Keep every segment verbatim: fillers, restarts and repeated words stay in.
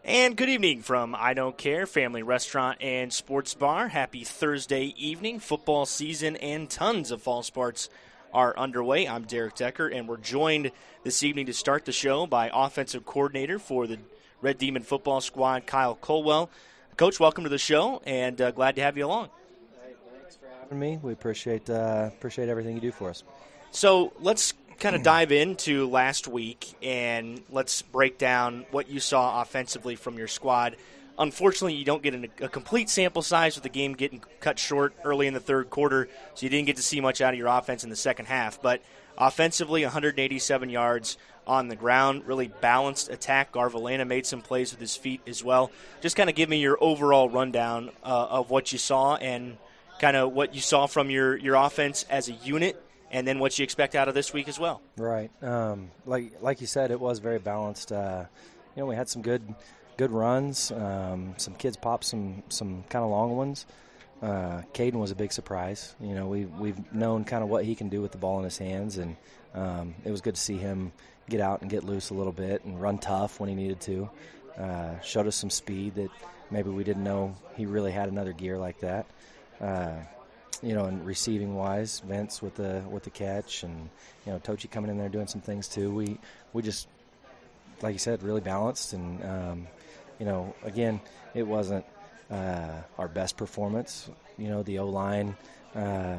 And good evening from I Don't Care Family Restaurant and Sports Bar. Happy Thursday evening. Football season and tons of fall sports are underway. I'm Derek Decker, and we're joined this evening to start the show by offensive coordinator for the Red Demon football squad, Kyle Colwell. Coach, welcome to the show, and uh, glad to have you along. Hey, thanks for having me. We appreciate uh, appreciate everything you do for us. So let's kind of dive into last week, and let's break down what you saw offensively from your squad. Unfortunately, you don't get an, a complete sample size with the game getting cut short early in the third quarter, so you didn't get to see much out of your offense in the second half. But offensively, one hundred eighty-seven yards on the ground, really balanced attack. Garvalena made some plays with his feet as well. Just kind of give me your overall rundown uh, of what you saw and kind of what you saw from your, your offense as a unit, and then what you expect out of this week as well. Right. Um, like like you said, it was very balanced. Uh, you know, we had some good good runs. Um, some kids popped some, some kind of long ones. Uh, Caden was a big surprise. You know, we, we've known kind of what he can do with the ball in his hands, and um, it was good to see him get out and get loose a little bit and run tough when he needed to. Uh, showed us some speed that maybe we didn't know he really had another gear like that. Uh, You know, and receiving wise, Vince with the with the catch, and you know, Tochi coming in there doing some things too. We we just, like you said, really balanced, and um, you know, again, it wasn't uh, our best performance. You know, the O line uh,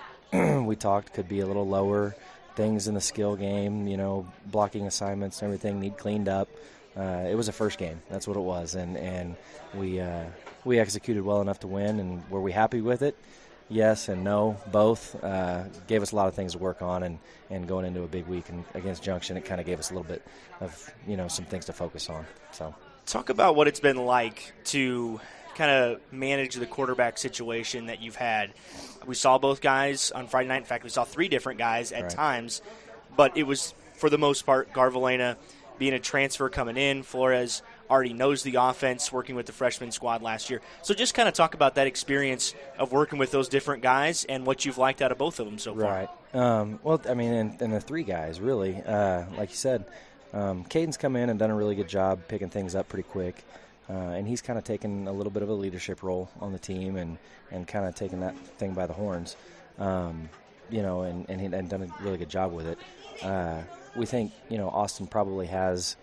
we talked could be a little lower. Things in the skill game, you know, blocking assignments and everything need cleaned up. Uh, it was a first game, that's what it was, and and we uh, we executed well enough to win, and were we happy with it? Yes and no, both. Uh, gave us a lot of things to work on, and, and going into a big week and against Junction, it kind of gave us a little bit of, you know, some things to focus on. So, talk about what it's been like to kind of manage the quarterback situation that you've had. We saw both guys on Friday night. In fact, we saw three different guys at right. times, but it was, for the most part, Garvalena being a transfer coming in. Flores already knows the offense, working with the freshman squad last year. So just kind of talk about that experience of working with those different guys and what you've liked out of both of them so far. Right. Um, well, I mean, and, and the three guys, really. Uh, like you said, um, Caden's come in and done a really good job picking things up pretty quick. Uh, and he's kind of taken a little bit of a leadership role on the team and, and kind of taken that thing by the horns, um, you know, and, and, he, and done a really good job with it. Uh, we think, you know, Austin probably has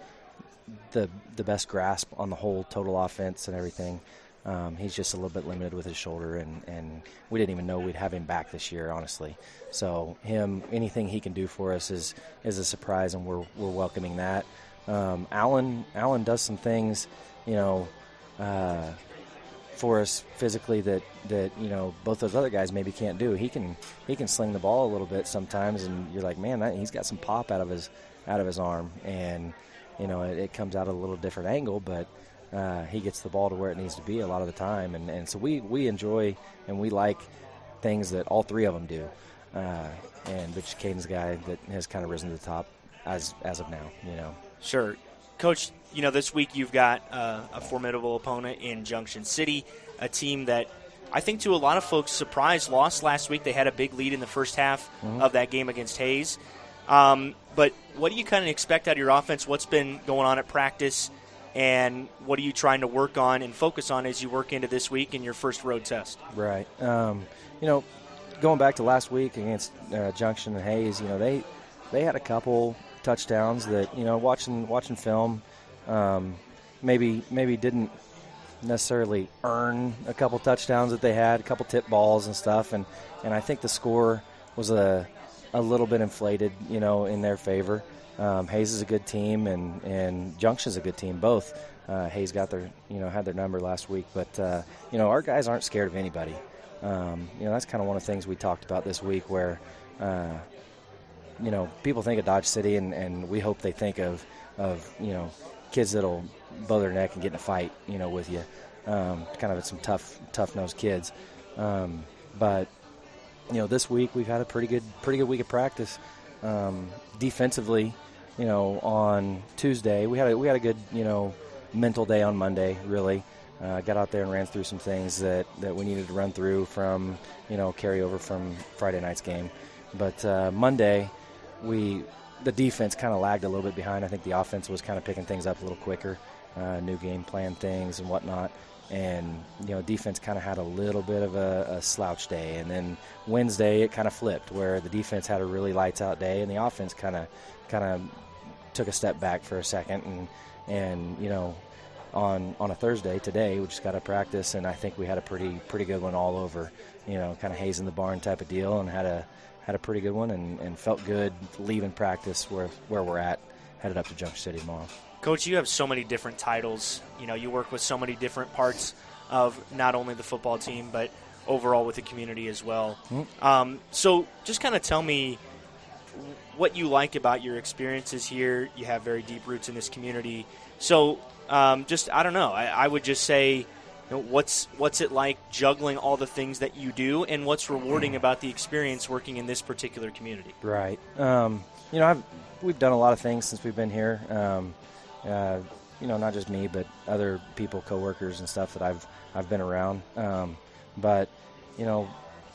the the best grasp on the whole total offense and everything. Um, he's just a little bit limited with his shoulder, and, and we didn't even know we'd have him back this year, honestly. So him, anything he can do for us is is a surprise, and we're we're welcoming that. Um, Allen Allen does some things, you know, uh, for us physically that, that you know both those other guys maybe can't do. He can he can sling the ball a little bit sometimes, and you're like, man, that, he's got some pop out of his out of his arm, and you know it, it comes out at a little different angle, but uh, he gets the ball to where it needs to be a lot of the time, and, and so we, we enjoy and we like things that all three of them do, uh, and Rich Caden's a guy that has kind of risen to the top as as of now, you know. Sure. Coach, you know, this week you've got uh, a formidable opponent in Junction City, a team that I think to a lot of folks surprised lost last week. They had a big lead in the first half mm-hmm. of that game against Hayes. Um, but what do you kind of expect out of your offense? What's been going on at practice, and what are you trying to work on and focus on as you work into this week in your first road test? Right. Um, you know, going back to last week against uh, Junction and Hayes, you know, they they had a couple touchdowns that, you know, watching watching film, um, maybe maybe didn't necessarily earn a couple touchdowns that they had, a couple tip balls and stuff, and, and I think the score was a a little bit inflated, you know, in their favor. Um, Hayes is a good team, and, and Junction's a good team, both. Uh, Hayes got their, you know, had their number last week, but, uh, you know, our guys aren't scared of anybody. Um, you know, that's kind of one of the things we talked about this week where, uh, you know, people think of Dodge City, and, and we hope they think of, of, you know, kids that'll bow their neck and get in a fight, you know, with you. Um, kind of some tough, tough-nosed kids. Um, but, you know, this week we've had a pretty good, pretty good week of practice. Um, defensively, you know, on Tuesday we had a, we had a good, you know, mental day on Monday. Really, uh, got out there and ran through some things that, that we needed to run through from, you know, carryover from Friday night's game. But uh, Monday, we the defense kind of lagged a little bit behind. I think the offense was kind of picking things up a little quicker, uh, new game plan things and whatnot. And, you know, defense kind of had a little bit of a, a slouch day. And then Wednesday it kind of flipped, where the defense had a really lights-out day and the offense kind of kind of took a step back for a second. And, and you know, on on a Thursday today, we just got to practice, and I think we had a pretty pretty good one all over, you know, kind of haze in the barn type of deal, and had a had a pretty good one and, and felt good leaving practice where, where we're at, headed up to Junction City tomorrow. Coach, you have so many different titles. You know, you work with so many different parts of not only the football team, but overall with the community as well. Mm-hmm. Um, so just kind of tell me what you like about your experiences here. You have very deep roots in this community. So um, just, I don't know, I, I would just say, you know, what's what's it like juggling all the things that you do, and what's rewarding about the experience working in this particular community? Right. Um, you know, I've, we've done a lot of things since we've been here. Um, Uh, you know, not just me, but other people, coworkers and stuff that I've I've been around. Um, but you know,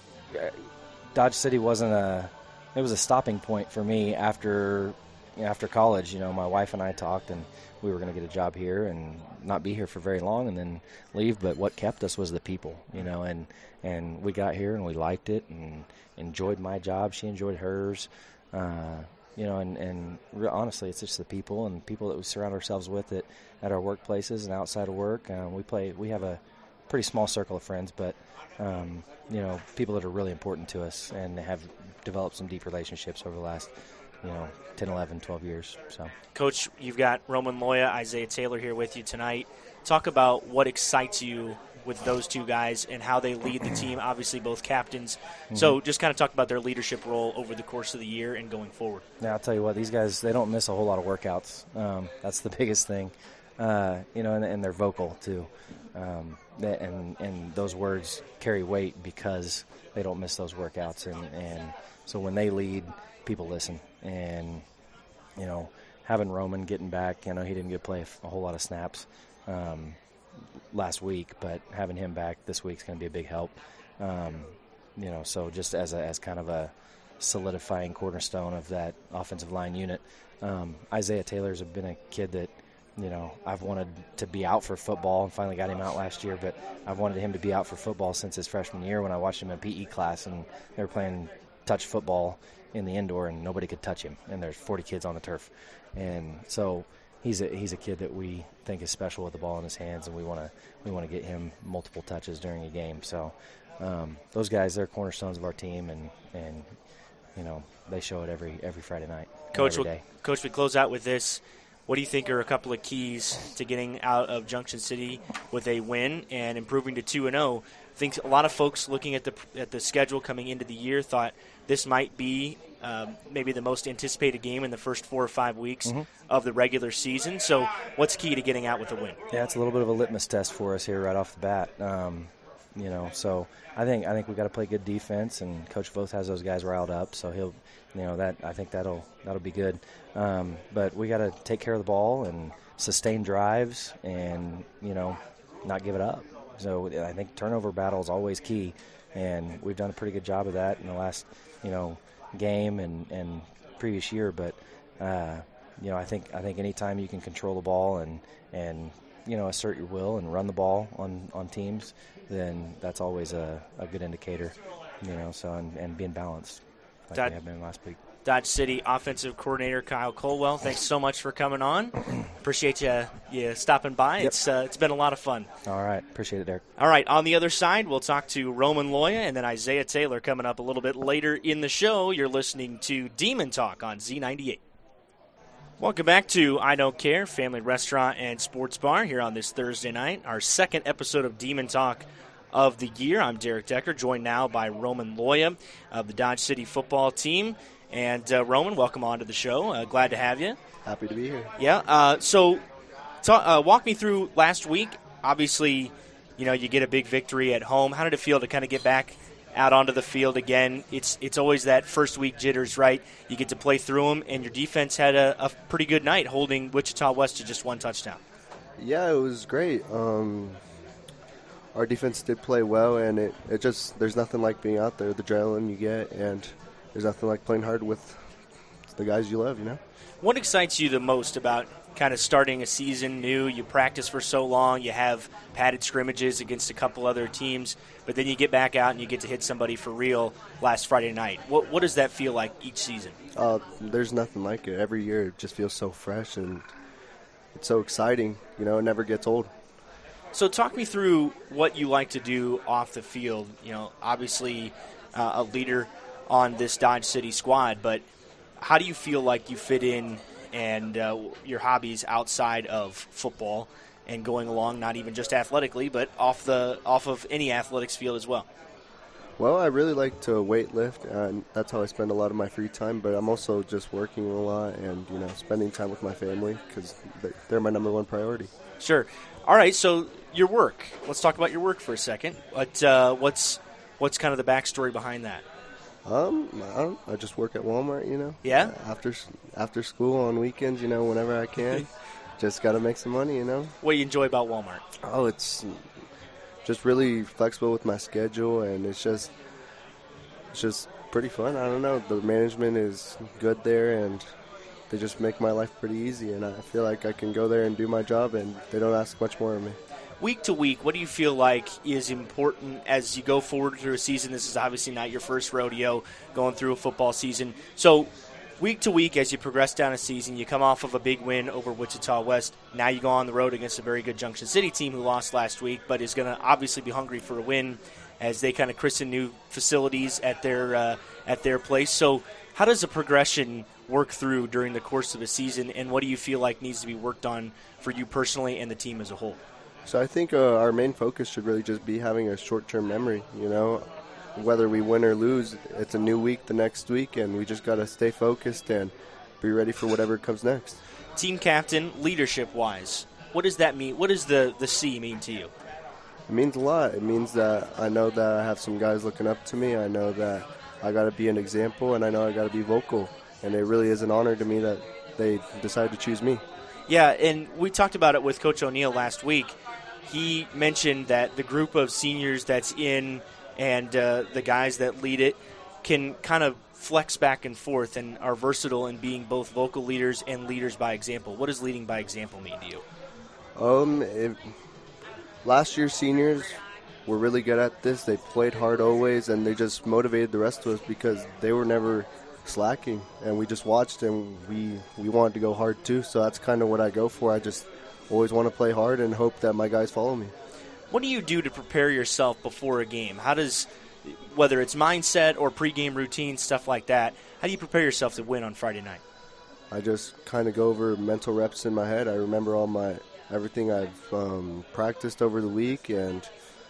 Dodge City wasn't a it was a stopping point for me after you know, after college. You know, my wife and I talked, and we were going to get a job here and not be here for very long, and then leave. But what kept us was the people. You know, and and we got here and we liked it and enjoyed my job. She enjoyed hers. Uh, You know, and, and re- honestly, it's just the people and people that we surround ourselves with at, at our workplaces and outside of work. Uh, we play. We have a pretty small circle of friends, but, um, you know, people that are really important to us and have developed some deep relationships over the last, you know, ten, eleven, twelve years. So, Coach, you've got Roman Loya, Isaiah Taylor here with you tonight. Talk about what excites you with those two guys and how they lead the team, obviously both captains. Mm-hmm. So just kind of talk about their leadership role over the course of the year and going forward. Yeah, I'll tell you what, these guys, they don't miss a whole lot of workouts. Um, that's the biggest thing. Uh, you know, and, and they're vocal too. Um, and, and those words carry weight because they don't miss those workouts. And, and so when they lead, people listen. And, you know, having Roman getting back, you know, he didn't get to play a whole lot of snaps Um last week, but having him back this week is going to be a big help. Um, you know, so just as a, as kind of a solidifying cornerstone of that offensive line unit. Um, Isaiah Taylor's been a kid that, you know, I've wanted to be out for football and finally got him out last year, but I've wanted him to be out for football since his freshman year when I watched him in P E class and they were playing touch football in the indoor and nobody could touch him, and there's forty kids on the turf. And so He's a he's a kid that we think is special with the ball in his hands, and we want to we want to get him multiple touches during a game. So um, those guys, they're cornerstones of our team, and, and you know they show it every every Friday night, Coach. Every day. Coach, we close out with this. What do you think are a couple of keys to getting out of Junction City with a win and improving to two and zero? I think a lot of folks looking at the at the schedule coming into the year thought this might be um, maybe the most anticipated game in the first four or five weeks mm-hmm. of the regular season. So what's key to getting out with a win? Yeah, it's a little bit of a litmus test for us here right off the bat. Um, you know, so I think I think we got to play good defense, and Coach Voth has those guys riled up, so he'll, you know, that I think that'll that'll be good. Um, but we got to take care of the ball and sustain drives, and you know, not give it up. So I think turnover battle is always key, and we've done a pretty good job of that in the last, you know, game and, and previous year. But uh, you know, I think I think anytime you can control the ball and and you know assert your will and run the ball on, on teams, then that's always a, a good indicator. You know, so and, and being balanced like that, we have been last week. Dodge City offensive coordinator Kyle Colwell, thanks so much for coming on. Appreciate you, you stopping by. Yep. It's uh, it's been a lot of fun. All right. Appreciate it, Derek. All right. On the other side, we'll talk to Roman Loya and then Isaiah Taylor coming up a little bit later in the show. You're listening to Demon Talk on Z ninety-eight. Welcome back to I Don't Care, Family Restaurant and Sports Bar here on this Thursday night, our second episode of Demon Talk of the year. I'm Derek Decker, joined now by Roman Loya of the Dodge City football team. And, uh, Roman, welcome on to the show. Uh, glad to have you. Happy to be here. Yeah. Uh, so talk, uh, walk me through last week. Obviously, you know, you get a big victory at home. How did it feel to kind of get back out onto the field again? It's it's always that first week jitters, right? You get to play through them, and your defense had a, a pretty good night holding Wichita West to just one touchdown. Yeah, it was great. Um, our defense did play well, and it, it just there's nothing like being out there, the adrenaline you get, and there's nothing like playing hard with the guys you love, you know? What excites you the most about kind of starting a season new. You practice for so long. You have padded scrimmages against a couple other teams, but then you get back out and you get to hit somebody for real last Friday night. What what does that feel like each season? Uh, there's nothing like it. Every year it just feels so fresh and it's so exciting. You know, it never gets old. So talk me through what you like to do off the field. You know, obviously uh, a leader on this Dodge City squad, but how do you feel like you fit in and uh, your hobbies outside of football and going along, not even just athletically, but off the off of any athletics field as well? Well, I really like to weight lift, and that's how I spend a lot of my free time, but I'm also just working a lot and, you know, spending time with my family because they're my number one priority. Sure. All right, so your work. Let's talk about your work for a second. What, uh, what's what's kind of the backstory behind that? Um, I don't. I just work at Walmart, you know. Yeah. After after school on weekends, you know, whenever I can, just got to make some money, you know. What do you enjoy about Walmart? Oh, it's just really flexible with my schedule, and it's just it's just pretty fun. I don't know. The management is good there, and they just make my life pretty easy. And I feel like I can go there and do my job, and they don't ask much more of me. Week to week, what do you feel like is important as you go forward through a season? This is obviously not your first rodeo going through a football season. So week to week, as you progress down a season, you come off of a big win over Wichita West. Now you go on the road against a very good Junction City team who lost last week, but is going to obviously be hungry for a win as they kind of christen new facilities at their uh, at their place. So how does the progression work through during the course of a season, and what do you feel like needs to be worked on for you personally and the team as a whole? So I think uh, our main focus should really just be having a short-term memory, you know. Whether we win or lose, it's a new week the next week, and we just got to stay focused and be ready for whatever comes next. Team captain, leadership-wise, what does that mean? What does the, the C mean to you? It means a lot. It means that I know that I have some guys looking up to me. I know that I got to be an example, and I know I got to be vocal. And it really is an honor to me that they decided to choose me. Yeah, and we talked about it with Coach O'Neill last week. He mentioned that the group of seniors that's in and uh, the guys that lead it can kind of flex back and forth and are versatile in being both vocal leaders and leaders by example. What does leading by example mean to you? Um, it, last year's seniors were really good at this. They played hard always, and they just motivated the rest of us because they were never slacking, and we just watched, and we, we wanted to go hard too. So that's kind of what I go for. I just always want to play hard and hope that my guys follow me. What do you do to prepare yourself before a game? How does, whether it's mindset or pregame routine, stuff like that, how do you prepare yourself to win on Friday night? I just kind of go over mental reps in my head. I remember all my everything I've um, practiced over the week, and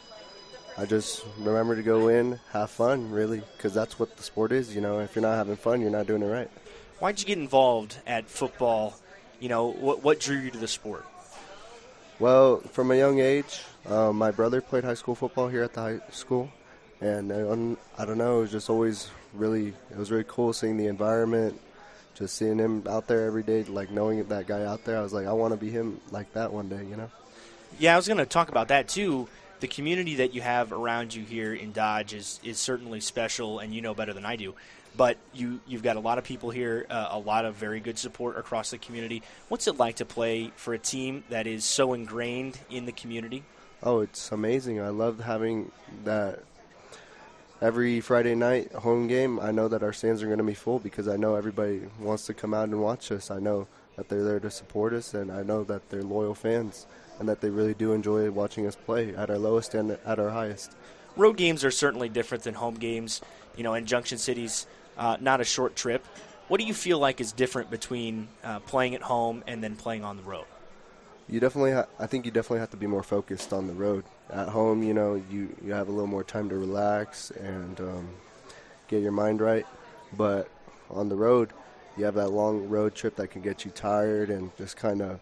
I just remember to go in, have fun, really, because that's what the sport is. You know, if you're not having fun, you're not doing it right. Why'd you get involved at football? You know, what, what drew you to the sport? Well, from a young age, um, my brother played high school football here at the high school, and I, I don't know, it was just always really, it was really cool seeing the environment, just seeing him out there every day, like knowing that guy out there. I was like, I want to be him like that one day, you know? Yeah, I was going to talk about that too. The community that you have around you here in Dodge is, is certainly special, and you know better than I do. But you, you've got a lot of people here, uh, a lot of very good support across the community. What's it like to play for a team that is so ingrained in the community? Oh, it's amazing. I love having that every Friday night home game. I know that our stands are going to be full because I know everybody wants to come out and watch us. I know that they're there to support us, and I know that they're loyal fans and that they really do enjoy watching us play at our lowest and at our highest. Road games are certainly different than home games. You know, in Junction City's Uh, not a short trip. What do you feel like is different between uh, playing at home and then playing on the road? You definitely, ha- I think you definitely have to be more focused on the road. At home, you know, you, you have a little more time to relax and um, get your mind right. But on the road, you have that long road trip that can get you tired and just kind of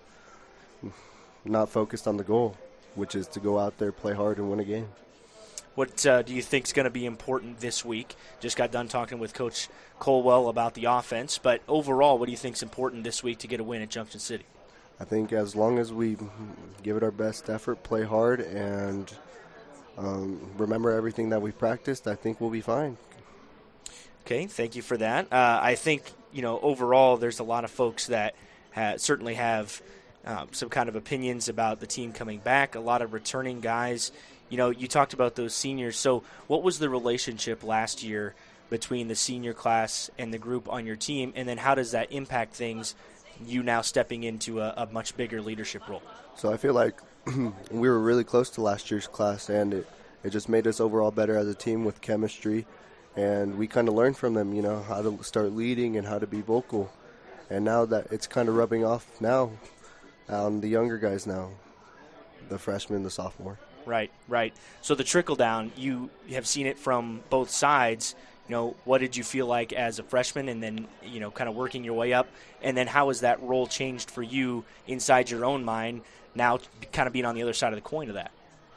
not focused on the goal, which is to go out there, play hard, and win a game. What uh, do you think is going to be important this week? Just got done talking with Coach Colwell about the offense, but overall, what do you think is important this week to get a win at Junction City? I think as long as we give it our best effort, play hard, and um, remember everything that we practiced, I think we'll be fine. Okay, thank you for that. Uh, I think, you know, overall there's a lot of folks that ha- certainly have um, some kind of opinions about the team coming back. A lot of returning guys. You know, you talked about those seniors. So what was the relationship last year between the senior class and the group on your team, and then how does that impact things, you now stepping into a, a much bigger leadership role? So I feel like we were really close to last year's class, and it, it just made us overall better as a team with chemistry, and we kind of learned from them, you know, how to start leading and how to be vocal. And now that it's kind of rubbing off now on the younger guys now, the freshmen, the sophomore. Right, right. So the trickle down, you have seen it from both sides. You know, what did you feel like as a freshman, and then, you know, kind of working your way up? And then how has that role changed for you inside your own mind, now kind of being on the other side of the coin of that?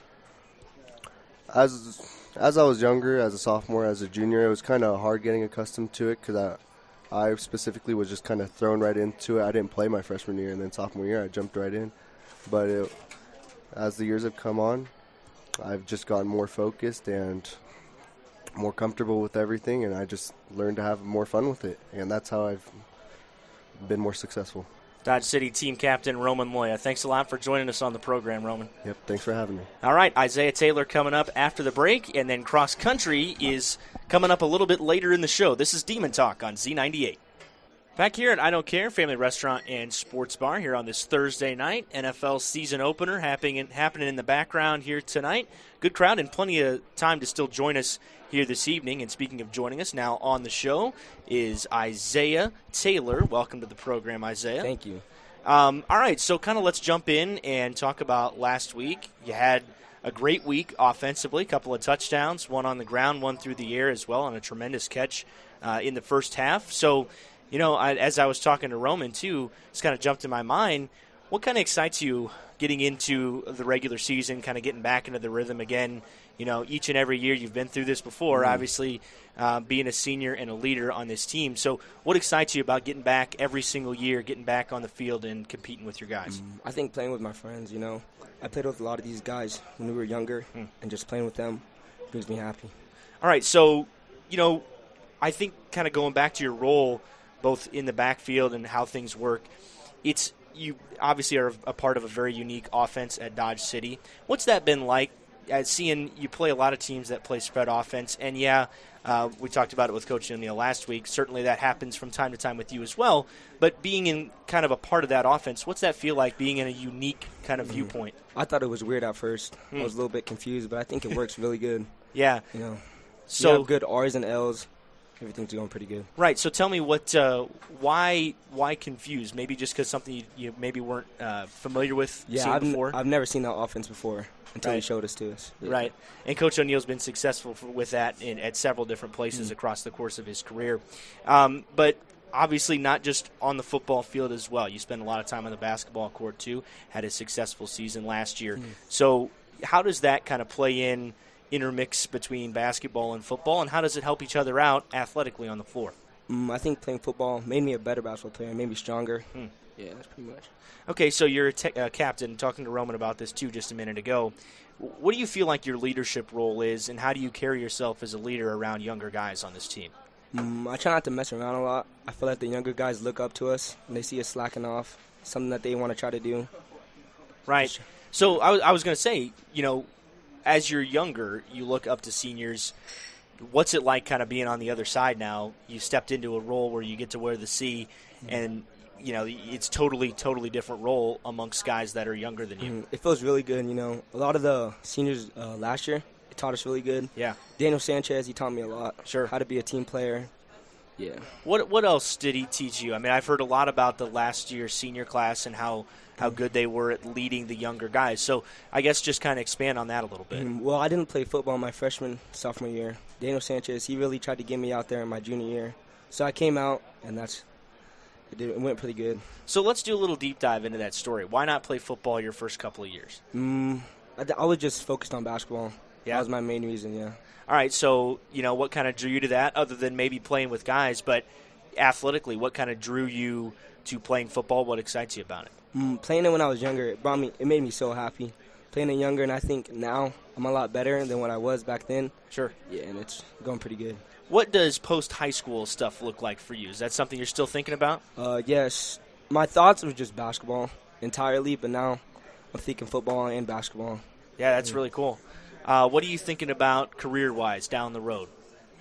As as I was younger, as a sophomore, as a junior, it was kind of hard getting accustomed to it because I, I specifically was just kind of thrown right into it. I didn't play my freshman year, and then sophomore year I jumped right in. But it, as the years have come on, I've just gotten more focused and more comfortable with everything, and I just learned to have more fun with it, and that's how I've been more successful. Dodge City team captain Roman Moya, thanks a lot for joining us on the program, Roman. Yep, thanks for having me. All right, Isaiah Taylor coming up after the break, and then cross country is coming up a little bit later in the show. This is Demon Talk on Z ninety-eight. Back here at I Don't Care Family Restaurant and Sports Bar here on this Thursday night. N F L season opener happening in, happening in the background here tonight. Good crowd and plenty of time to still join us here this evening. And speaking of joining us, now on the show is Isaiah Taylor. Welcome to the program, Isaiah. Thank you. Um, all right, so kind of let's jump in and talk about last week. You had a great week offensively, a couple of touchdowns, one on the ground, one through the air as well, and a tremendous catch uh, in the first half. So, you know, I, as I was talking to Roman, too, it's kind of jumped in my mind. What kind of excites you getting into the regular season, kind of getting back into the rhythm again? You know, each and every year you've been through this before, mm-hmm. obviously uh, being a senior and a leader on this team. So what excites you about getting back every single year, getting back on the field and competing with your guys? Mm, I think playing with my friends, you know. I played with a lot of these guys when we were younger, mm. and just playing with them brings me happy. All right, so, you know, I think kind of going back to your role both in the backfield and how things work, it's you obviously are a part of a very unique offense at Dodge City. What's that been like, as seeing you play a lot of teams that play spread offense? And, yeah, uh, we talked about it with Coach O'Neill last week. Certainly that happens from time to time with you as well. But being in kind of a part of that offense, what's that feel like, being in a unique kind of mm. viewpoint? I thought it was weird at first. Mm. I was a little bit confused, but I think it works really good. Yeah. You know, so you have good R's and L's. Everything's going pretty good. Right. So tell me what, uh, why, why confused? Maybe just because something you, you maybe weren't uh, familiar with. Yeah, seen I've, before. N- I've never seen that offense before until right. he showed us to us. Yeah. Right. And Coach O'Neill's been successful for, with that in, at several different places mm-hmm. across the course of his career. Um, but obviously not just on the football field as well. You spent a lot of time on the basketball court too. Had a successful season last year. Mm-hmm. So how does that kind of play in? Intermix between basketball and football, and how does it help each other out athletically on the floor? Mm, I think playing football made me a better basketball player, made me stronger. Hmm. Yeah, that's pretty much. Okay, so you're a te- uh, captain, talking to Roman about this too just a minute ago. What do you feel like your leadership role is, and how do you carry yourself as a leader around younger guys on this team? Mm, I try not to mess around a lot. I feel like the younger guys look up to us, and they see us slacking off, something that they want to try to do. Right. So I was, I was going to say, you know, as you're younger, you look up to seniors. What's it like kind of being on the other side now? You stepped into a role where you get to wear the C, and, you know, it's totally, totally different role amongst guys that are younger than you. Mm, it feels really good, you know. A lot of the seniors uh, last year, it taught us really good. Yeah. Daniel Sanchez, he taught me a lot. Sure. How to be a team player. Yeah. What What else did he teach you? I mean, I've heard a lot about the last year's senior class and how how good they were at leading the younger guys. So I guess just kind of expand on that a little bit. Mm, well, I didn't play football my freshman, sophomore year. Daniel Sanchez, he really tried to get me out there in my junior year. So I came out, and that's it, did, it went pretty good. So let's do a little deep dive into that story. Why not play football your first couple of years? Mm, I, I was just focused on basketball. Yeah. That was my main reason, yeah. All right, so, you know, what kind of drew you to that, other than maybe playing with guys, but athletically, what kind of drew you to playing football? What excites you about it? Mm, playing it when I was younger, it brought me. It made me so happy. Playing it younger, and I think now I'm a lot better than what I was back then. Sure. Yeah, and it's going pretty good. What does post-high school stuff look like for you? Is that something you're still thinking about? Uh, yes. My thoughts was just basketball entirely, but now I'm thinking football and basketball. Yeah, that's really cool. Uh, what are you thinking about career-wise down the road?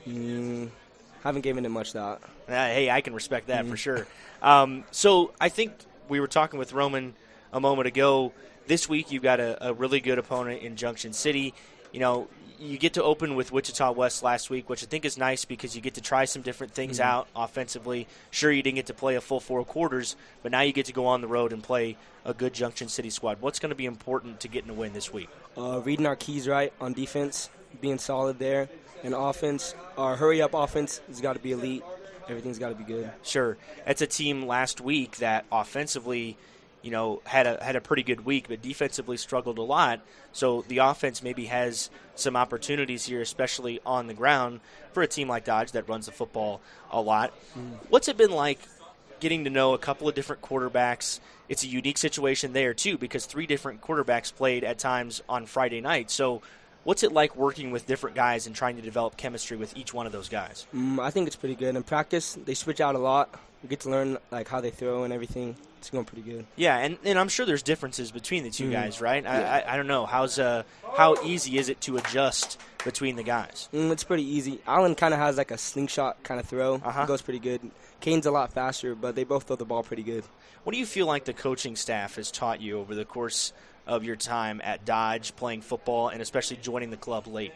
Mm, haven't given it much thought. Uh, hey, I can respect that Mm. for sure. Um, so I think we were talking with Roman a moment ago. This week you've got a, a really good opponent in Junction City. You know, you get to open with Wichita West last week, which I think is nice because you get to try some different things Mm-hmm. out offensively. Sure, you didn't get to play a full four quarters, but now you get to go on the road and play a good Junction City squad. What's going to be important to getting a win this week? Uh, reading our keys right on defense, being solid there, and offense. Our hurry-up offense has got to be elite. Everything's got to be good. Sure. That's a team last week that offensively, you know, had a had a pretty good week, but defensively struggled a lot. So the offense maybe has some opportunities here, especially on the ground, for a team like Dodge that runs the football a lot. Mm. What's it been like getting to know a couple of different quarterbacks? It's a unique situation there, too, because three different quarterbacks played at times on Friday night. So what's it like working with different guys and trying to develop chemistry with each one of those guys? Mm, I think it's pretty good. In practice, they switch out a lot. We get to learn like how they throw and everything. It's going pretty good. Yeah, and, and I'm sure there's differences between the two Mm. guys, right? Yeah. I, I I don't know. How's uh how easy is it to adjust between the guys? Mm, it's pretty easy. Allen kind of has like a slingshot kind of throw. Uh-huh. It goes pretty good. Kane's a lot faster, but they both throw the ball pretty good. What do you feel like the coaching staff has taught you over the course of your time at Dodge, playing football, and especially joining the club late?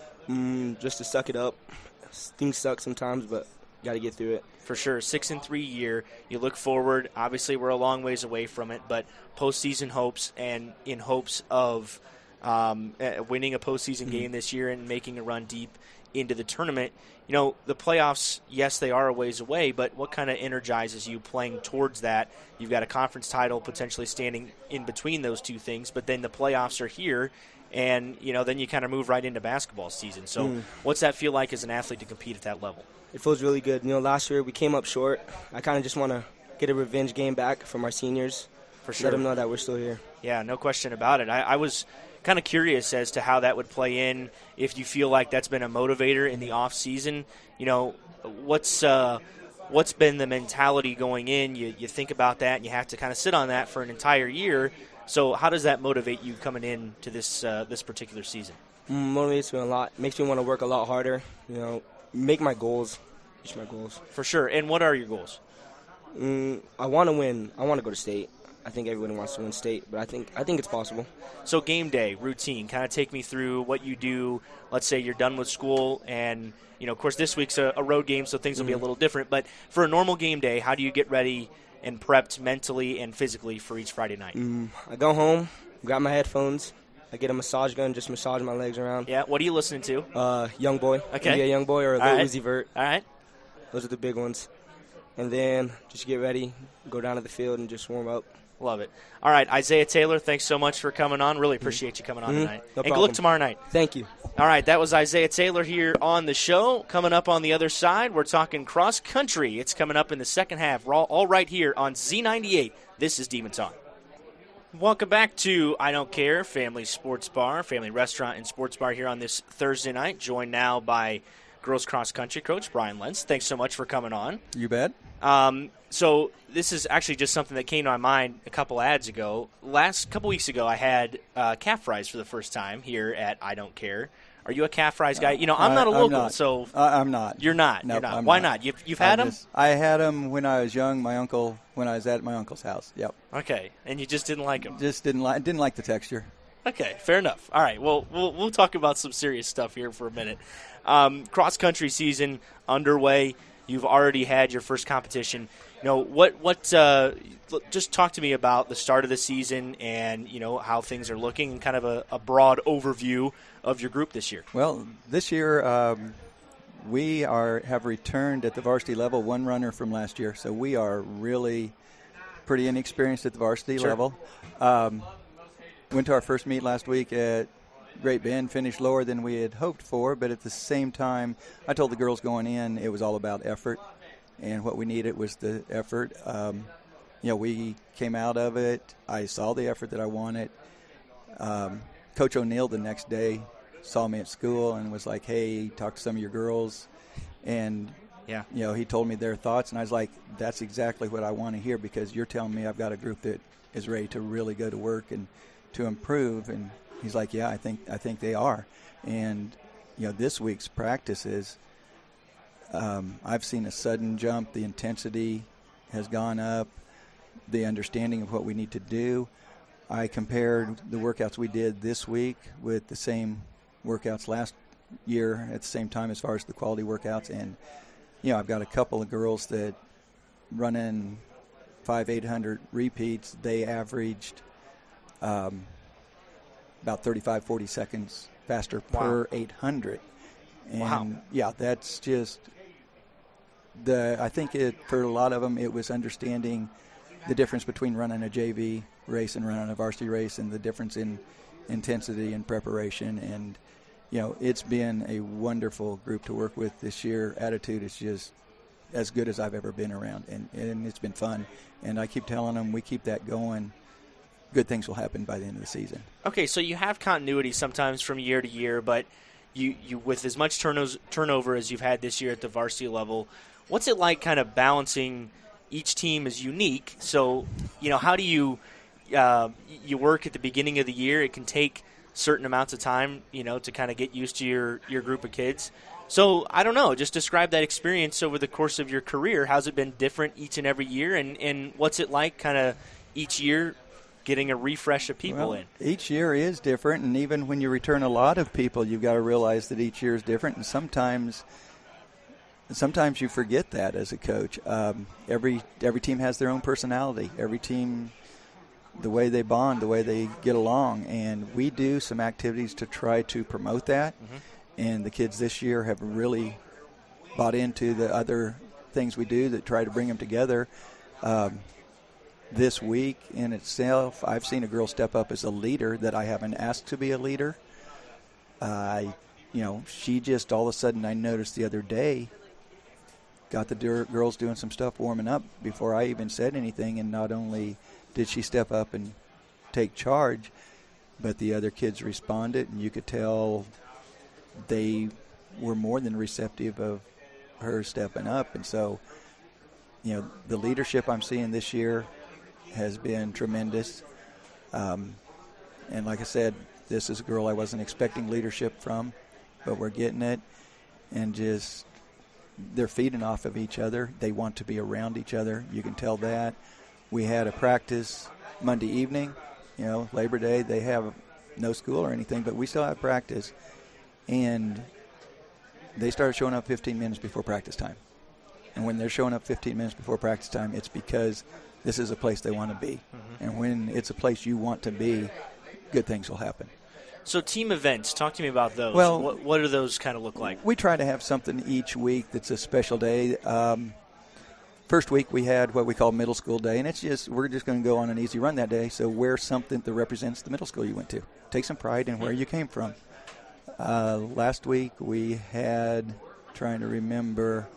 Mm, just to suck it up. Things suck sometimes, but got to get through it. For sure, six and three year. You look forward. Obviously, we're a long ways away from it, but postseason hopes, and in hopes of um, uh, winning a postseason mm-hmm. game this year and making a run deep into the tournament. You know, the playoffs, yes, they are a ways away, but what kind of energizes you playing towards that? You've got a conference title potentially standing in between those two things, but then the playoffs are here, and, you know, then you kind of move right into basketball season. So mm. what's that feel like as an athlete to compete at that level? It feels really good. You know, last year we came up short. I kind of just want to get a revenge game back from our seniors. For sure. Let them know that we're still here. Yeah, no question about it. I, I was kind of curious as to how that would play in, if you feel like that's been a motivator in the off season. You know, what's uh, what's been the mentality going in? You you think about that, and you have to kind of sit on that for an entire year. So how does that motivate you coming in to this uh, this particular season? Mm, motivates me a lot. Makes me want to work a lot harder. You know, make my goals. Reach my goals. For sure. And what are your goals? Mm, I want to win. I want to go to state. I think everybody wants to win state, but I think I think it's possible. So game day, routine, kind of take me through what you do. Let's say you're done with school and, you know, of course this week's a, a road game, so things will mm-hmm. be a little different. But for a normal game day, how do you get ready and prepped mentally and physically for each Friday night? Mm, I go home, grab my headphones. I get a massage gun, just massage my legs around. Yeah, what are you listening to? Uh, Young Boy. Okay. Maybe a Young Boy or a Lil right. Uzi Vert. All right. Those are the big ones. And then just get ready, go down to the field, and just warm up. Love it. All right, Isaiah Taylor, thanks so much for coming on. Really appreciate you coming on mm-hmm. tonight. No and problem. good luck tomorrow night. Thank you. All right, that was Isaiah Taylor here on the show. Coming up on the other side, we're talking cross country. It's coming up in the second half. We're all, all right here on Z ninety-eight. This is Demon Talk. Welcome back to I Don't Care, Family Sports Bar, Family Restaurant and Sports Bar here on this Thursday night. Joined now by girls cross country coach Brian Lentz. Thanks so much for coming on. You bet. Um, so this is actually just something that came to my mind a couple ads ago. Last couple weeks ago, I had uh, calf fries for the first time here at I Don't Care. Are you a calf fries guy? You know, I'm not a I'm local, not. so Uh, I'm not. you're not. Nope, you're not. I'm Why not. not? You've, you've had I them? just- I had them when I was young. My uncle, when I was at my uncle's house. Yep. Okay, and you just didn't like them. Just didn't like didn't like the texture. Okay, fair enough. All right, well, we'll we'll talk about some serious stuff here for a minute. Um, cross country season underway. You've already had your first competition. You know, what what? Uh, just talk to me about the start of the season and you know how things are looking and kind of a, a broad overview of your group this year. Well, this year um, we are have returned at the varsity level one runner from last year, so we are really pretty inexperienced at the varsity Sure. level. Um, went to our first meet last week at Great Bend, finished lower than we had hoped for, but at the same time, I told the girls going in it was all about effort, and what we needed was the effort. Um, you know, we came out of it. I saw the effort that I wanted. Um, Coach O'Neill the next day saw me at school and was like, hey, talk to some of your girls. And Yeah. You know, he told me their thoughts, and I was like, that's exactly what I want to hear, because you're telling me I've got a group that is ready to really go to work and to improve. And he's like, yeah, I think I think they are. And, you know, this week's practices, um, I've seen a sudden jump. The intensity has gone up, the understanding of what we need to do. I compared the workouts we did this week with the same workouts last year at the same time as far as the quality workouts. And, you know, I've got a couple of girls that run in five, eight hundred repeats. They averaged um, about thirty-five, forty seconds faster Wow. per eight hundred. And, wow. yeah, that's just the. I think it for a lot of them it was understanding the difference between running a J V race and running a varsity race, and the difference in intensity and preparation. And, you know, it's been a wonderful group to work with this year. Attitude is just as good as I've ever been around, and, and it's been fun. And I keep telling them, we keep that going, good things will happen by the end of the season. Okay, so you have continuity sometimes from year to year, but you, you with as much turnos, turnover as you've had this year at the varsity level, what's it like kind of balancing each team is unique? So, you know, how do you uh, you work at the beginning of the year? It can take certain amounts of time, you know, to kind of get used to your, your group of kids. So, I don't know, just describe that experience over the course of your career. How's it been different each and every year, and, and what's it like kind of each year getting a refresh of people well, in? Each year is different, and even when you return a lot of people, you've got to realize that each year is different, and sometimes sometimes you forget that as a coach. Um, every every team has their own personality. Every team, the way they bond, the way they get along, and we do some activities to try to promote that. Mm-hmm. And the kids this year have really bought into the other things we do that try to bring them together. Um, this week in itself, I've seen a girl step up as a leader that I haven't asked to be a leader. I, uh, you know, she just all of a sudden, I noticed the other day, got the dir- girls doing some stuff warming up before I even said anything, and not only did she step up and take charge, but the other kids responded, and you could tell they were more than receptive of her stepping up. And so, you know, the leadership I'm seeing this year has been tremendous. Um, and like I said, this is a girl I wasn't expecting leadership from, but we're getting it. And just, they're feeding off of each other. They want to be around each other. You can tell that. We had a practice Monday evening, you know, Labor Day. They have no school or anything, but we still have practice. And they started showing up fifteen minutes before practice time. And when they're showing up fifteen minutes before practice time, it's because this is a place they want to be. Mm-hmm. And when it's a place you want to be, good things will happen. So team events, talk to me about those. Well, what, what do those kind of look like? We try to have something each week that's a special day. Um, first week we had what we call middle school day, and it's just we're just going to go on an easy run that day. So wear something that represents the middle school you went to. Take some pride in where you came from. Uh, last week we had, trying to remember,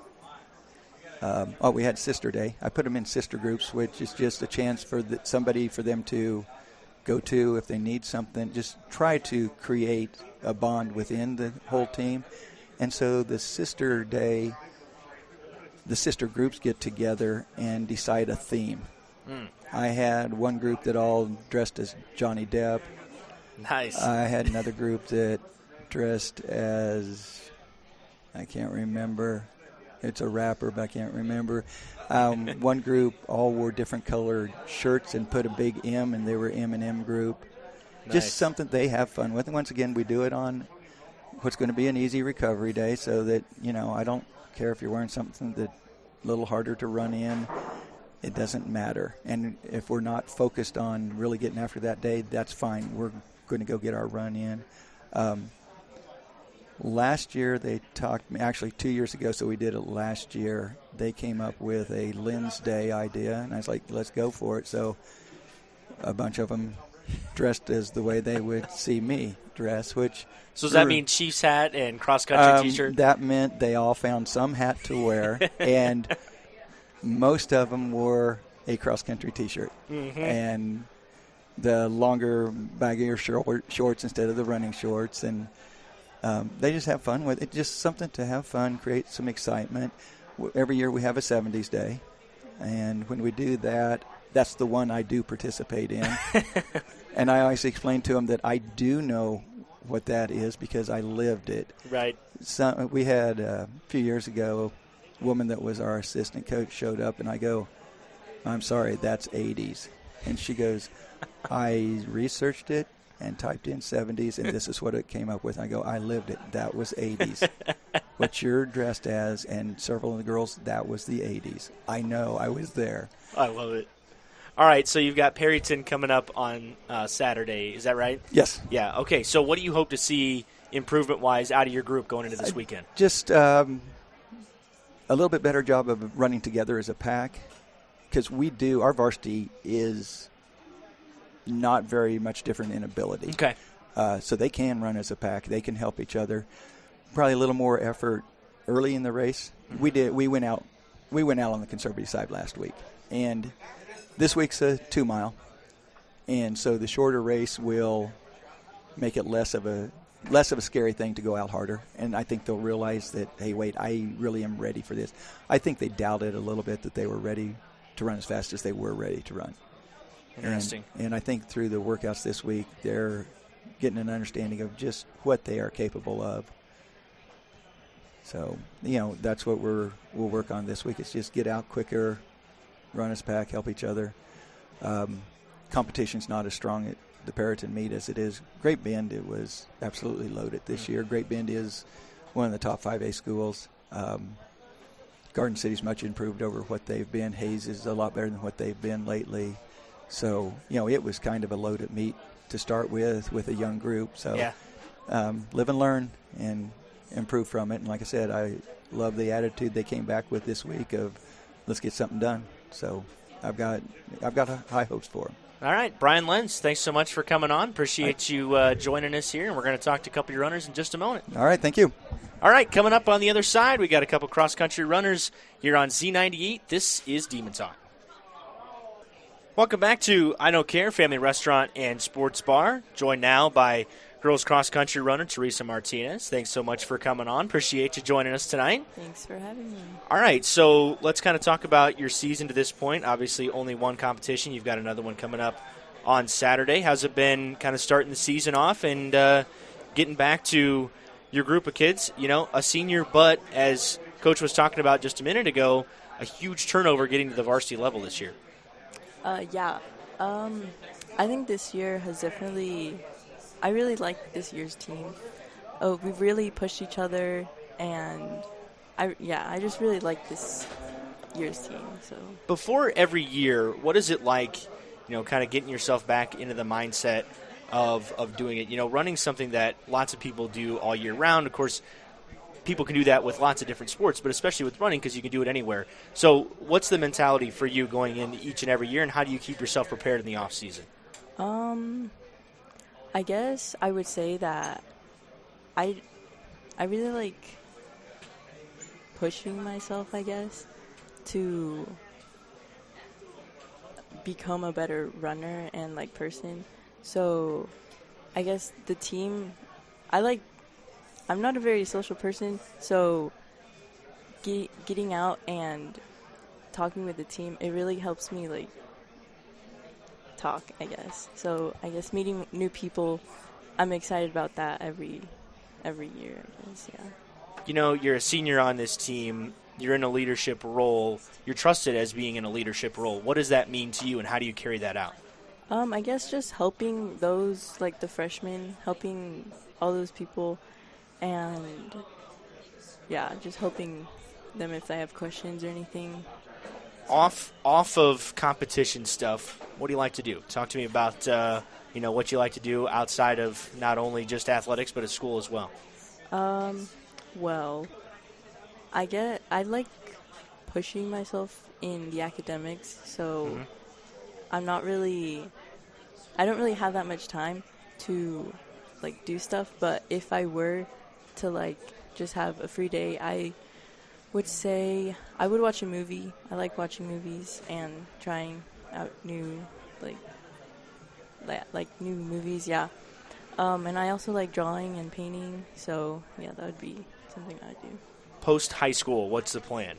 um, oh, we had Sister Day. I put them in sister groups, which is just a chance for the, somebody for them to go to if they need something. Just try to create a bond within the whole team. And so the Sister Day, the sister groups get together and decide a theme. Mm. I had one group that all dressed as Johnny Depp. Nice. I had another group that dressed as, I can't remember. It's a rapper, but I can't remember. Um, one group all wore different colored shirts and put a big M, and they were M and M group. Nice. Just something they have fun with. And once again, we do it on what's going to be an easy recovery day, so that, you know, I don't care if you're wearing something that's a little harder to run in. It doesn't matter. And if we're not focused on really getting after that day, that's fine. We're going to go get our run in. Um, Last year they talked, actually two years ago, so we did it last year, they came up with a Lynn's Day idea, and I was like, let's go for it. So a bunch of them dressed as the way they would see me dress, which... So does that mean Chiefs hat and cross-country um, T-shirt? That meant they all found some hat to wear, and most of them wore a cross-country T-shirt. Mm-hmm. And the longer, baggier short, shorts instead of the running shorts, and... Um, they just have fun with it. Just something to have fun, create some excitement. w- every year we have a seventies day, and when we do that, that's the one I do participate in. And I always explain to them that I do know what that is because I lived it. Right. Some, we had uh, a few years ago, a woman that was our assistant coach showed up, and I go, I'm sorry, that's eighties. And she goes, I researched it and typed in seventies, and this is what it came up with. And I go, I lived it. That was eighties. What you're dressed as and several of the girls, that was the eighties. I know. I was there. I love it. All right, so you've got Perryton coming up on uh, Saturday. Is that right? Yes. Yeah, okay. So what do you hope to see improvement-wise out of your group going into this I weekend? Just um, a little bit better job of running together as a pack, because we do, our varsity is not very much different in ability. Okay. Uh, so they can run as a pack. They can help each other. Probably a little more effort early in the race. Mm-hmm. We did. We went out. We went out on the conservative side last week, and this week's a two mile, and so the shorter race will make it less of a less of a scary thing to go out harder. And I think they'll realize that, hey, wait, I really am ready for this. I think they doubted a little bit that they were ready to run as fast as they were ready to run. Interesting. And, and I think through the workouts this week, they're getting an understanding of just what they are capable of. So, you know, that's what we're we'll work on this week. It's just get out quicker, run as pack, help each other. Um, competition's not as strong at the Perryton meet as it is. Great Bend, it was absolutely loaded this mm-hmm. year. Great Bend is one of the top five A schools. Um, Garden City's much improved over what they've been. Hayes is a lot better than what they've been lately. So, you know, it was kind of a loaded meet to start with, with a young group. So, yeah. um, live and learn and improve from it. And like I said, I love the attitude they came back with this week of let's get something done. So I've got I've got high hopes for them. All right, Brian Lenz, thanks so much for coming on. Appreciate you uh, joining us here, and we're going to talk to a couple of your runners in just a moment. All right, thank you. All right, coming up on the other side, we got a couple cross-country runners here on Z ninety-eight. This is Demon Talk. Welcome back to I Don't Care Family Restaurant and Sports Bar, joined now by girls cross-country runner Teresa Martinez. Thanks so much for coming on. Appreciate you joining us tonight. Thanks for having me. All right, so let's kind of talk about your season to this point. Obviously, only one competition. You've got another one coming up on Saturday. How's it been kind of starting the season off and uh, getting back to your group of kids? You know, a senior, but as Coach was talking about just a minute ago, a huge turnover getting to the varsity level this year. Uh, yeah. Um, I think this year has definitely... I really like this year's team. Oh, we've really pushed each other, and I yeah, I just really like this year's team. So before every year, what is it like, you know, kind of getting yourself back into the mindset of of doing it? You know, running something that lots of people do all year round. Of course, people can do that with lots of different sports, but especially with running because you can do it anywhere. So, what's the mentality for you going in each and every year, and how do you keep yourself prepared in the off season? Um. I guess I would say that I, I really like pushing myself, I guess, to become a better runner and, like, person. So I guess the team, I like, I'm not a very social person, so get, getting out and talking with the team, it really helps me, like, talk, I guess. So I guess meeting new people, I'm excited about that every every year, I guess, yeah. You know, you're a senior on this team. You're in a leadership role. You're trusted as being in a leadership role. What does that mean to you, and how do you carry that out? Um, I guess just helping those, like the freshmen, helping all those people, and, yeah, just helping them if they have questions or anything. Off off of competition stuff, what do you like to do? Talk to me about uh, you know what you like to do outside of not only just athletics but at school as well. Um, well, I get I like pushing myself in the academics, so mm-hmm. I'm not really I don't really have that much time to like do stuff. But if I were to like just have a free day, I would say I would watch a movie. I like watching movies and trying out new, like, like new movies, yeah. Um, and I also like drawing and painting, so, yeah, that would be something I'd do. Post-high school, what's the plan?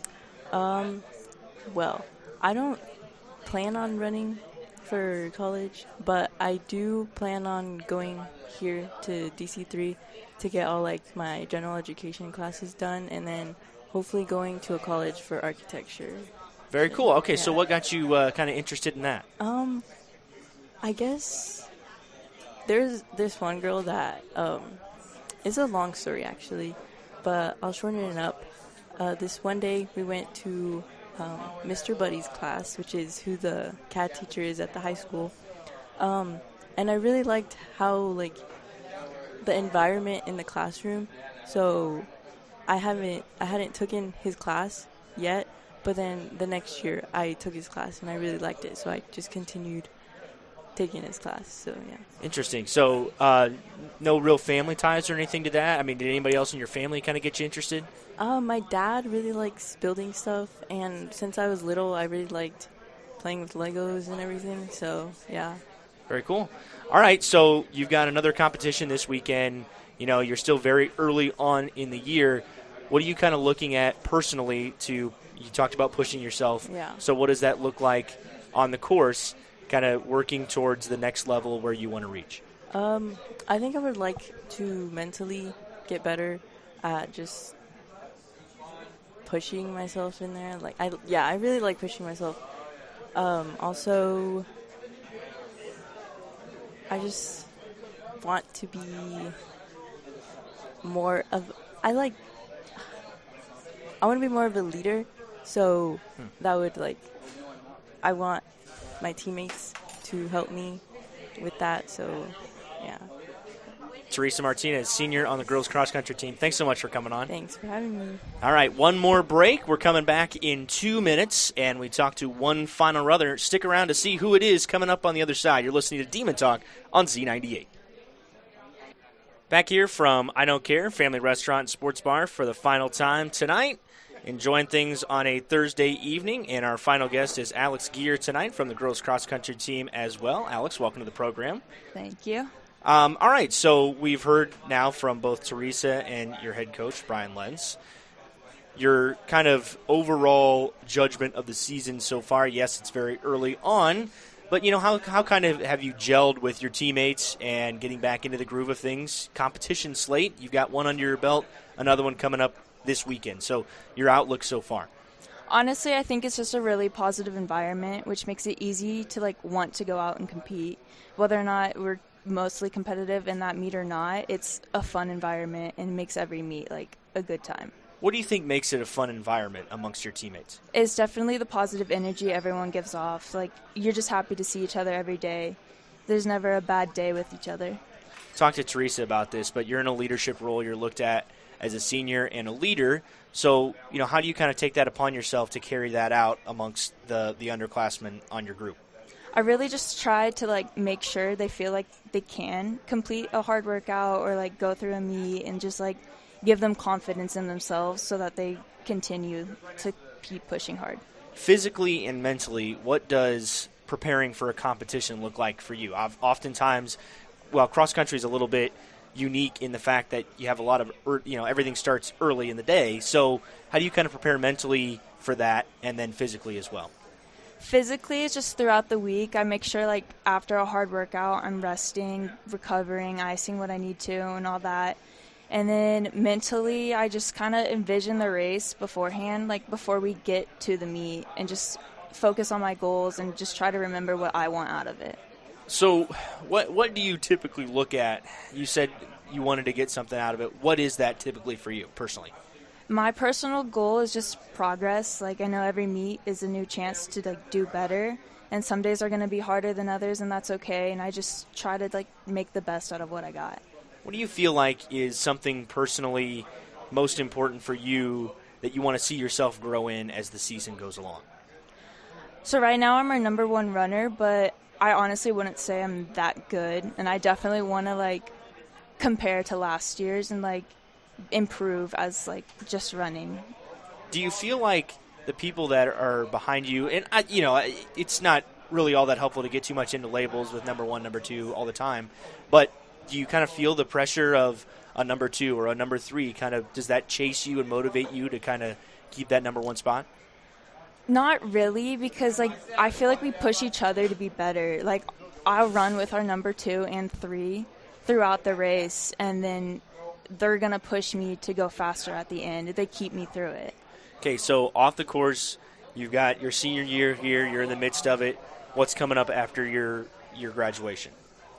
Um, well, I don't plan on running for college, but I do plan on going here to D C three to get all like my general education classes done, and then hopefully going to a college for architecture. Very cool. Okay, yeah. so what got you uh, kind of interested in that? Um, I guess there's this one girl that um, it's a long story actually, but I'll shorten it up. Uh, this one day we went to um, Mister Buddy's class, which is who the C A D teacher is at the high school, um, and I really liked how like the environment in the classroom. So I haven't I hadn't taken his class yet, but then the next year I took his class and I really liked it, so I just continued taking his class. So yeah. Interesting. So uh, no real family ties or anything to that? I mean, did anybody else in your family kind of get you interested? Um, my dad really likes building stuff, and since I was little, I really liked playing with Legos and everything. So yeah. Very cool. All right, so you've got another competition this weekend. You know, you're still very early on in the year. What are you kind of looking at personally to, you talked about pushing yourself. Yeah. So what does that look like on the course, kind of working towards the next level where you want to reach? Um, I think I would like to mentally get better at just pushing myself in there. Like, I, yeah, I really like pushing myself. Um, also, I just want to be more of, I like, I want to be more of a leader, so hmm. that would, like, I want my teammates to help me with that, so, yeah. Teresa Martinez, senior on the girls cross-country team. Thanks so much for coming on. Thanks for having me. All right, one more break. We're coming back in two minutes, and we talk to one final runner. Stick around to see who it is coming up on the other side. You're listening to Demon Talk on Z ninety-eight. Back here from I Don't Care, Family Restaurant and Sports Bar for the final time tonight. Enjoying things on a Thursday evening, and our final guest is Alex Gear tonight from the girls cross-country team as well. Alex, welcome to the program. Thank you. Um, all right, so we've heard now from both Teresa and your head coach, Brian Lenz. Your kind of overall judgment of the season so far, yes, it's very early on, but, you know, how how kind of have you gelled with your teammates and getting back into the groove of things? Competition slate, you've got one under your belt, another one coming up this weekend. So your outlook so far? Honestly, I think it's just a really positive environment, which makes it easy to, like, want to go out and compete. Whether or not we're mostly competitive in that meet or not, it's a fun environment and makes every meet like a good time. What do you think makes it a fun environment amongst your teammates? It's definitely the positive energy everyone gives off. Like, you're just happy to see each other every day. There's never a bad day with each other. Talk to Teresa about this, but you're in a leadership role. You're looked at as a senior and a leader. So, you know, how do you kind of take that upon yourself to carry that out amongst the, the underclassmen on your group? I really just try to, like, make sure they feel like they can complete a hard workout or, like, go through a meet and just, like, give them confidence in themselves so that they continue to keep pushing hard. Physically and mentally, what does preparing for a competition look like for you? I've oftentimes, well, cross-country is a little bit unique in the fact that you have a lot of, you know, everything starts early in the day. So how do you kind of prepare mentally for that and then physically as well? Physically, it's just throughout the week. I make sure, like, after a hard workout, I'm resting, recovering, icing what I need to, and all that. And then mentally, I just kind of envision the race beforehand, like, before we get to the meet, and just focus on my goals and just try to remember what I want out of it. So what what do you typically look at? You said you wanted to get something out of it. What is that typically for you personally? My personal goal is just progress. Like, I know every meet is a new chance to, like, do better, and some days are going to be harder than others, and that's okay. And I just try to, like, make the best out of what I got. What do you feel like is something personally most important for you that you want to see yourself grow in as the season goes along? So right now I'm our number one runner, but I honestly wouldn't say I'm that good, and I definitely want to, like, compare to last year's and, like, improve as, like, just running. Do you feel like the people that are behind you, and I, you know, it's not really all that helpful to get too much into labels with number one, number two all the time, but do you kind of feel the pressure of a number two or a number three? Kind of, does that chase you and motivate you to kind of keep that number one spot? Not really, because like I feel like we push each other to be better. Like I'll run with our number two and three throughout the race, and then they're gonna push me to go faster at the end. They keep me through it. Okay, so off the course, you've got your senior year here. You're in the midst of it. What's coming up after your your graduation?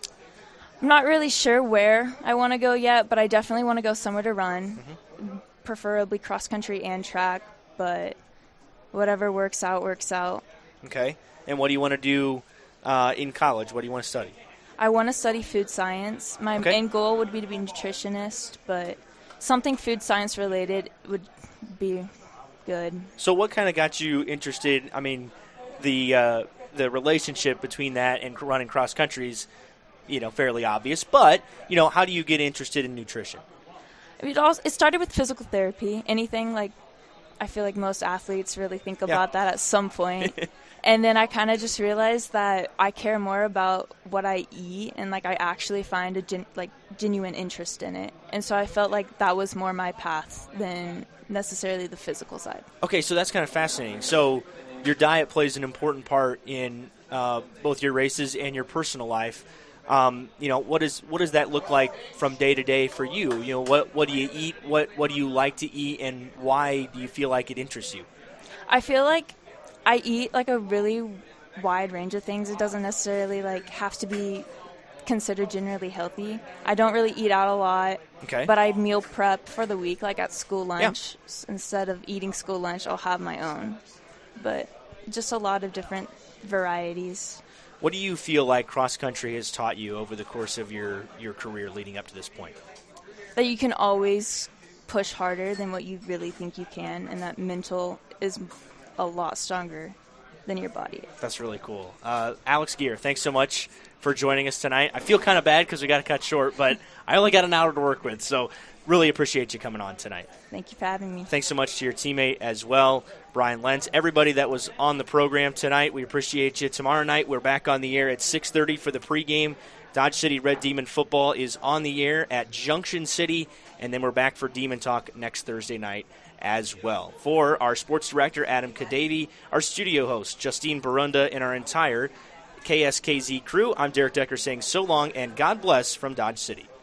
I'm not really sure where I want to go yet, but I definitely want to go somewhere to run, mm-hmm. preferably cross country and track, but whatever works out, works out. Okay. And what do you want to do uh, in college? What do you want to study? I want to study food science. My okay. main goal would be to be a nutritionist, but something food science related would be good. So what kind of got you interested? I mean, the uh, the relationship between that and running cross country is, you know, fairly obvious. But, you know, how do you get interested in nutrition? It, also, it started with physical therapy. Anything like, I feel like most athletes really think about yeah. that at some point. And then I kind of just realized that I care more about what I eat, and like I actually find a gen- like genuine interest in it. And so I felt like that was more my path than necessarily the physical side. Okay, so that's kind of fascinating. So your diet plays an important part in uh, both your races and your personal life. Um, you know, what is what does that look like from day to day for you? You know, what what do you eat? What what do you like to eat, and why do you feel like it interests you? I feel like I eat like a really wide range of things. It doesn't necessarily like have to be considered generally healthy. I don't really eat out a lot. Okay. But I meal prep for the week, like at school lunch. Yeah. Instead of eating school lunch, I'll have my own. But just a lot of different varieties. What do you feel like cross country has taught you over the course of your, your career leading up to this point? That you can always push harder than what you really think you can, and that mental is a lot stronger than your body. That's really cool. Uh, Alex Geer, thanks so much for joining us tonight. I feel kind of bad because we got to cut short, but I only got an hour to work with, so really appreciate you coming on tonight. Thank you for having me. Thanks so much to your teammate as well, Brian Lentz. Everybody that was on the program tonight, we appreciate you. Tomorrow night, we're back on the air at six thirty for the pregame. Dodge City Red Demon football is on the air at Junction City, and then we're back for Demon Talk next Thursday night as well. For our sports director, Adam Kadavy, our studio host, Justine Barunda, and our entire K S K Z crew, I'm Derek Decker saying so long and God bless from Dodge City.